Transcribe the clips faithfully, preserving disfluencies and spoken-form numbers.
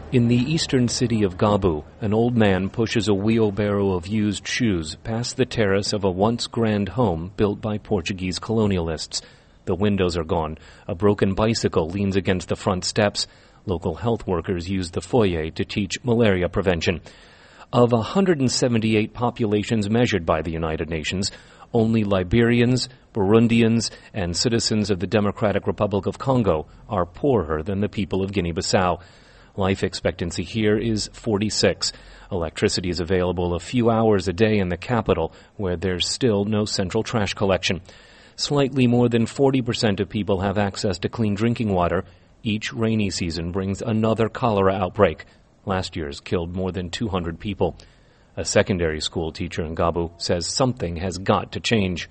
In the eastern city of Gabu, an old man pushes a wheelbarrow of used shoes past the terrace of a once grand home built by Portuguese colonialists. The windows are gone. A broken bicycle leans against the front steps. Local health workers use the foyer to teach malaria prevention. Of one hundred seventy-eight populations measured by the United Nations, only Liberians, Burundians, and citizens of the Democratic Republic of Congo are poorer than the people of Guinea-Bissau. Life expectancy here is forty-six. Electricity is available a few hours a day in the capital, where there's still no central trash collection. Slightly more than forty percent of people have access to clean drinking water. Each rainy season brings another cholera outbreak. Last year's killed more than two hundred people. A secondary school teacher in Gabu says something has got to change.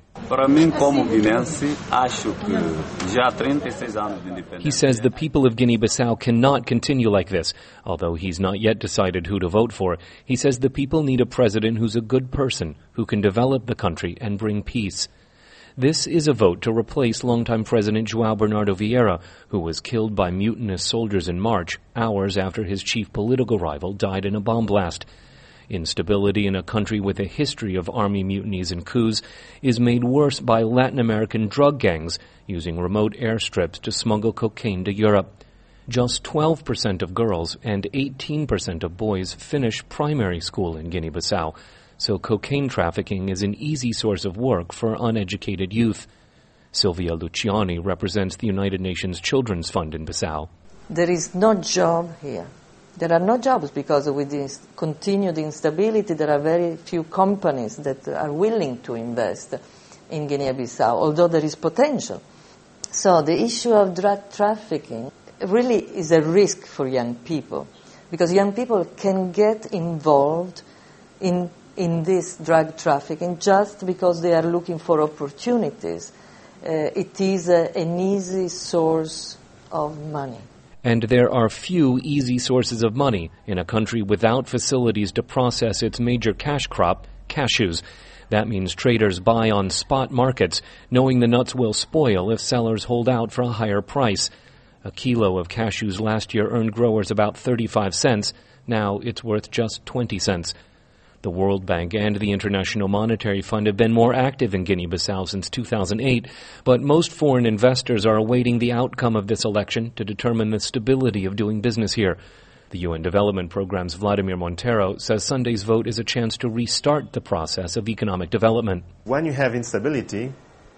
He says the people of Guinea-Bissau cannot continue like this. Although he's not yet decided who to vote for, he says the people need a president who's a good person, who can develop the country and bring peace. This is a vote to replace longtime President João Bernardo Vieira, who was killed by mutinous soldiers in March, hours after his chief political rival died in a bomb blast. Instability in a country with a history of army mutinies and coups is made worse by Latin American drug gangs using remote airstrips to smuggle cocaine to Europe. Just twelve percent of girls and eighteen percent of boys finish primary school in Guinea-Bissau, so cocaine trafficking is an easy source of work for uneducated youth. Silvia Luciani represents the United Nations Children's Fund in Bissau. There is no job here. There are no jobs because with this continued instability, there are very few companies that are willing to invest in Guinea-Bissau, although there is potential. So the issue of drug trafficking really is a risk for young people, because young people can get involved in, in this drug trafficking just because they are looking for opportunities. Uh, it is a, an easy source of money. And there are few easy sources of money in a country without facilities to process its major cash crop, cashews. That means traders buy on spot markets, knowing the nuts will spoil if sellers hold out for a higher price. A kilo of cashews last year earned growers about thirty-five cents. Now it's worth just twenty cents. The World Bank and the International Monetary Fund have been more active in Guinea-Bissau since two thousand eight, but most foreign investors are awaiting the outcome of this election to determine the stability of doing business here. The U N Development Programme's Vladimir Montero says Sunday's vote is a chance to restart the process of economic development. When you have instability,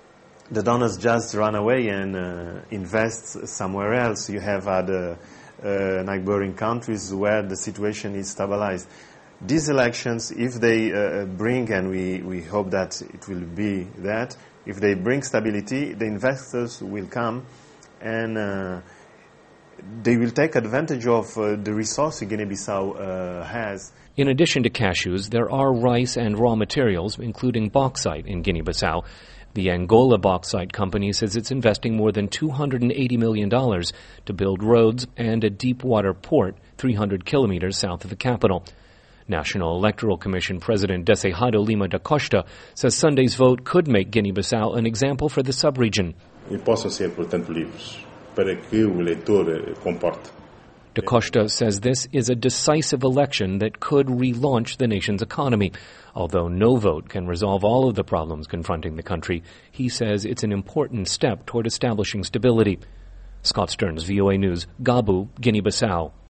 the donors just run away and uh, invest somewhere else. You have other uh, neighboring countries where the situation is stabilized. These elections, if they uh, bring, and we, we hope that it will be that, if they bring stability, the investors will come and uh, they will take advantage of uh, the resources Guinea-Bissau uh, has. In addition to cashews, there are rice and raw materials, including bauxite in Guinea-Bissau. The Angola Bauxite Company says it's investing more than two hundred eighty million dollars to build roads and a deep-water port three hundred kilometers south of the capital. National Electoral Commission President Desejado Lima da Costa says Sunday's vote could make Guinea-Bissau an example for the sub-region. E possam ser, portanto, livres para que o eleitor comporte. Da Costa says this is a decisive election that could relaunch the nation's economy. Although no vote can resolve all of the problems confronting the country, he says it's an important step toward establishing stability. Scott Stearns, V O A News, Gabu, Guinea-Bissau.